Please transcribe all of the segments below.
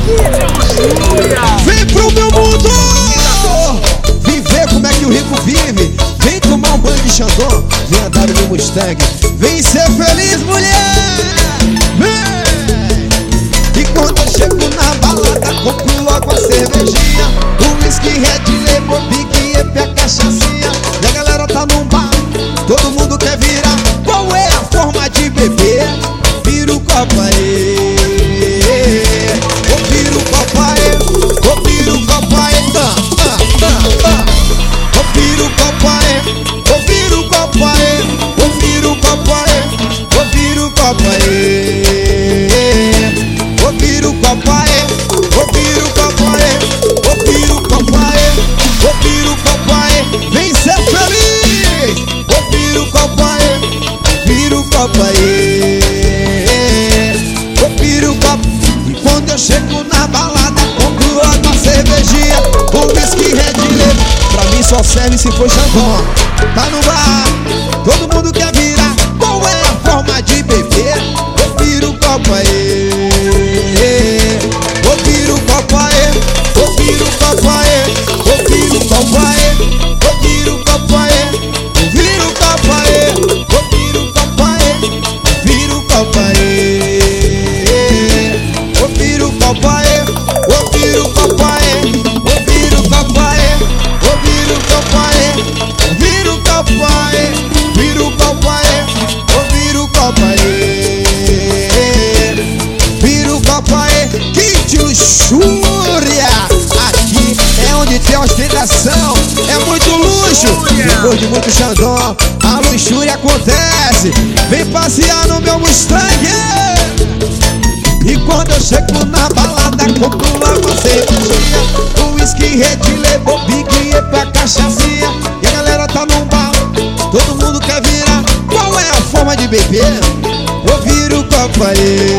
Vem pro meu mundo! Vem ver como é que o rico vive. Vem tomar um banho de Xandão. Vem andar no meu Mustang. Vem ser feliz, mulher! Vem! E quando eu chego na balada, compro logo a cervejinha, o whisky, Red Label, Big Up, a cachaçinha. E a galera tá num bar, todo mundo quer virar. Qual é a forma de beber? Vira o copo aí. Ou vira o copo aí. Ou vira o copo aí. Ou vira o copo aí. Ou vira o copo aí. Ou vira o copo aí. Ou vira o copo aí. Ou vira o copo aí. Ou vira o copo aí. Ou vira o copo aí. Ou vira o copo aí. Vem ser feliz. Ou vira o copo aí. Vira o copo aí. Ou vira o copo. E quando eu chego na balada, compro logo uma cervejinha, um whisky, Red Label. Pra mim só serve se for Xandão. Tá no bar, todo mundo quer virar. Qual é a forma de beber? Eu viro o copo aí. Eu viro o copo aí. Eu viro o copo aí. Eu viro o copo aí. Eu viro o copo aí. Eu viro o copo aí. Eu viro o copo aí. Viro o copo aí. Eu viro o copo aí. Eu viro o copo aí. Eu viro o copo aí. Eu viro o copo aí. Eu viro o copo aí. Viro o copo aí. Eu viro o copo aí. Viro o copo aí. Que luxúria! Aqui é onde tem ostentação, é muito luxo. Depois de muito Xandão, a luxúria acontece. Vem passear no meu Mustang. E quando eu chego na balada, compro logo uma cervejinha, um whisky, Red Label, Big Up, a cachaçinha. E a galera tá num bar, todo mundo quer virar. Qual é a forma de beber? Eu viro o copo aí.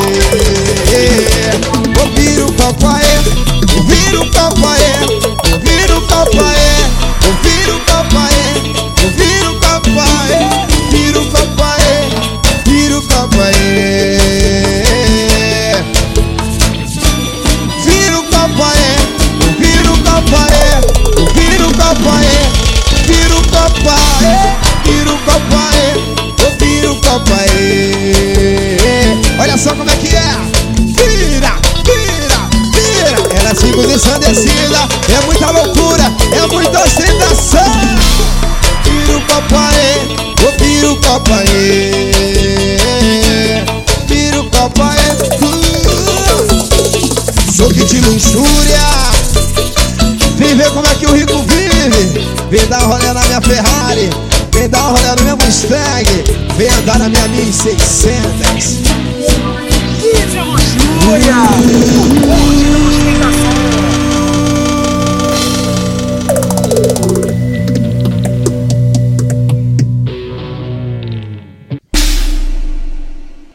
Eu viro o copo aí. Eu viro o copo aí. Eu viro o copo aí. Eu viro o copo aí. Eu viro o copo aí. Viro o copo aí. Viro o copo aí. Viro o copo aí. Eu viro o copo aí. Eu viro o copo aí. Viro o copo aí. Viro o copo aí. Eu viro o copo aí. Olha só como é que é. Vira, vira, vira. Ela se ensandecida. É muita loucura, é muita ostentação. Vira o copo aí. Eu viro o copo aí. Vira o copo aí. Sou que de luxúria. Vem ver como é que o rico vive. Vem dar um rolê na minha Ferrari. Vem dar um rolê no meu Mustang. Vem andar na minha 1600. Que luxúria!